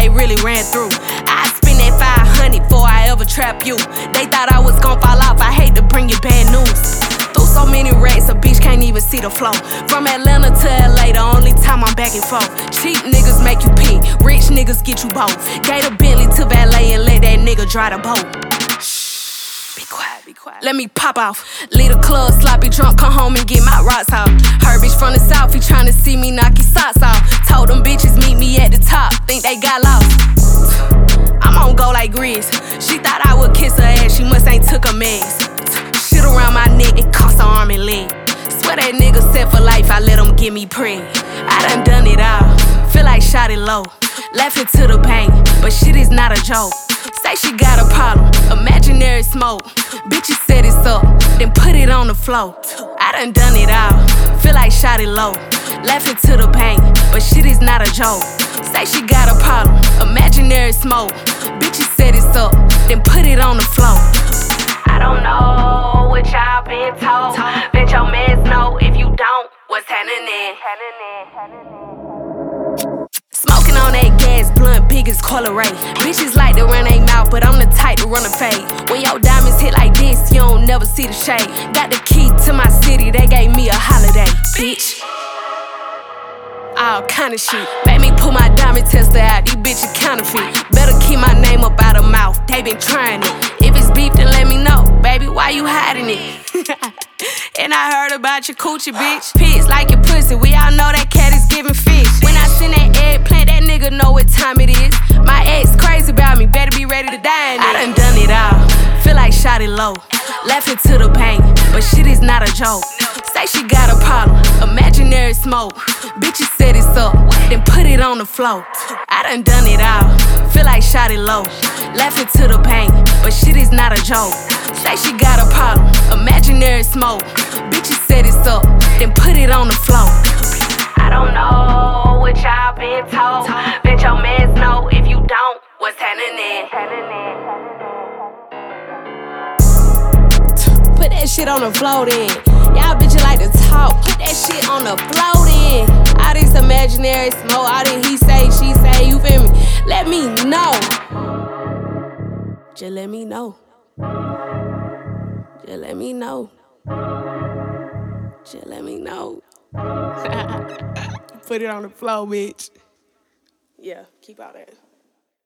they really ran through. I spend that 500 before I ever trap you. They thought I was gon' fall off, I hate to bring you bad news. Through so many racks, a bitch can't even see the flow. From Atlanta to LA, the only time I'm back and forth. Cheap niggas make you pee, rich niggas get you both. Gave a Bentley to valet and let that nigga dry the boat. Be quiet, be quiet. Let me pop off. Leave the club, sloppy drunk, come home and get my rocks off. Her bitch from the south, he tryna see me knock his socks off. Told them bitches meet me at the top, think they got lost. I'm on go like Grizz. She thought I would kiss her ass, she must ain't took her meds. Shit around my neck, it cost her arm and leg. Swear that nigga set for life, I let him get me preg. I done it all, feel like shot it low. Laughing to the bank, but shit is not a joke. Say she got a problem, imaginary smoke. Bitches set it up, then put it on the floor. I done it all, feel like shot it low. Laughing to the bank, but shit is not a joke. Say she got a problem, imaginary smoke. Bitches set it up, then put it on the floor. I don't know what y'all been told. Bet your mans know if you don't, what's happening? Smoking on that gas blunt, big as Cola Ray. Bitches like to run they mouth, but I'm the type to run a fade. When your diamonds hit like this, you don't never see the shade. Got the key to my city, they gave me a holiday, bitch. All kind of shit. Made me pull my diamond tester out, these bitches counterfeit. Better keep my name up out of mouth, they been trying it. If it's beef, then let me know, baby, why you hiding it? And I heard about your coochie, bitch. Pigs like your pussy, we all know that cat is giving fish. When I send that eggplant, that nigga know what time it is. My ex crazy about me, better be ready to die in it. I done it all, feel like shot it low. Laughing to the bank, but shit is not a joke. Say she got a problem, imaginary smoke. Bitches set it up, then put it on the floor. I done it all, feel like shot it low. Laughing to the bank, but shit is not a joke. Say she got a problem, imaginary smoke. Bitches set it up, then put it on the floor. I don't know what y'all been told. Bet your mans know if you don't, what's happening? Put that shit on the floor then. Y'all bitches like to talk, put that shit on the floor then. All this imaginary smoke, all this he say, she say, you feel me? Let me know. Just let me know. Just let me know. Just let me know. Put it on the floor, bitch. Yeah, keep all that.